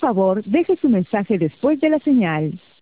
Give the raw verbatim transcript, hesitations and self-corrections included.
favor, deje su mensaje después de la señal.